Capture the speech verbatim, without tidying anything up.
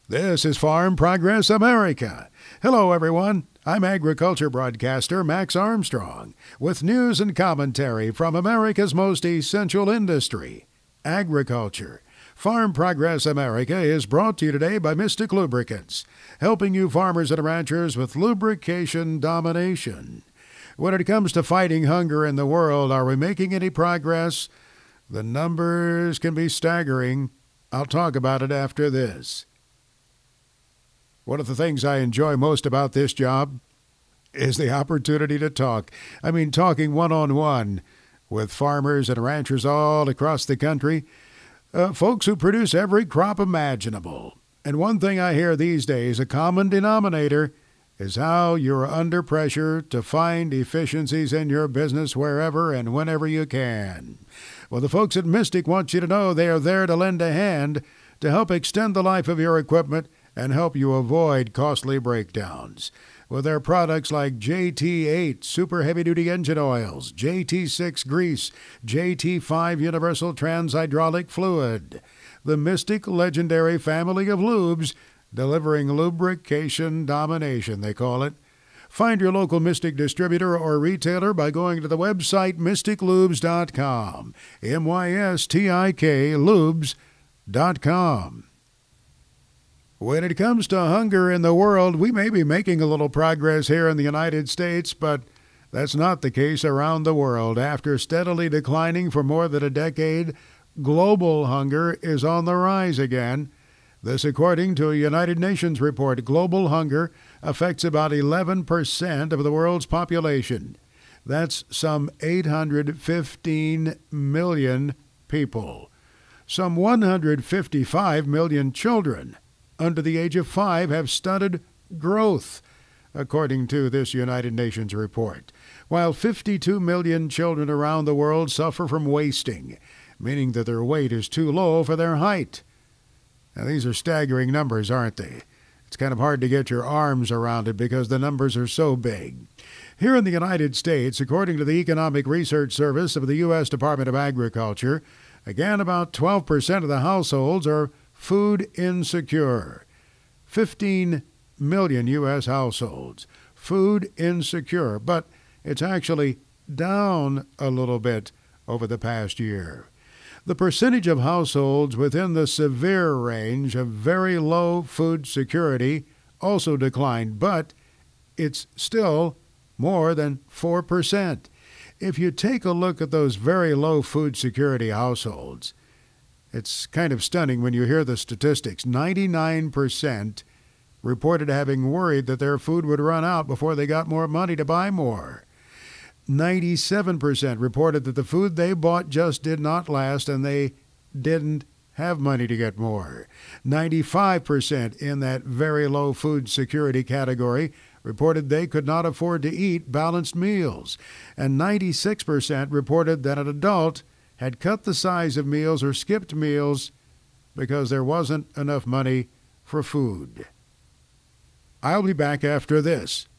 This is Farm Progress America. Hello, everyone. I'm agriculture broadcaster Max Armstrong with news and commentary from America's most essential industry, agriculture. Farm Progress America is brought to you today by Mystic Lubricants, helping you farmers and ranchers with lubrication domination. When it comes to fighting hunger in the world, are we making any progress? The numbers can be staggering. I'll talk about it after this. One of the things I enjoy most about this job is the opportunity to talk. I mean, talking one-on-one with farmers and ranchers all across the country, uh, folks who produce every crop imaginable. And one thing I hear these days, a common denominator, is how you're under pressure to find efficiencies in your business wherever and whenever you can. Well, the folks at Mystic want you to know they are there to lend a hand to help extend the life of your equipment and help you avoid costly breakdowns. With their products like J T eight Super Heavy Duty Engine Oils, J T six Grease, J T five Universal Trans Hydraulic Fluid, the Mystic Legendary Family of Lubes, delivering lubrication domination, they call it. Find your local Mystic distributor or retailer by going to the website mystic lubes dot com, M Y S T I K lubes dot com. When it comes to hunger in the world, we may be making a little progress here in the United States, but that's not the case around the world. After steadily declining for more than a decade, global hunger is on the rise again. This according to a United Nations report. Global hunger affects about eleven percent of the world's population. That's some eight hundred fifteen million people. Some one hundred fifty-five million children under the age of five have stunted growth, according to this United Nations report, while fifty-two million children around the world suffer from wasting, meaning that their weight is too low for their height. Now, these are staggering numbers, aren't they? It's kind of hard to get your arms around it because the numbers are so big. Here in the United States, according to the Economic Research Service of the U S Department of Agriculture, again, about twelve percent of the households are food insecure. fifteen million U S households, food insecure, but it's actually down a little bit over the past year. The percentage of households within the severe range of very low food security also declined, but it's still more than four percent. If you take a look at those very low food security households, it's kind of stunning when you hear the statistics. ninety-nine percent reported having worried that their food would run out before they got more money to buy more. ninety-seven percent reported that the food they bought just did not last and they didn't have money to get more. ninety-five percent in that very low food security category reported they could not afford to eat balanced meals. And ninety-six percent reported that an adult had cut the size of meals or skipped meals because there wasn't enough money for food. I'll be back after this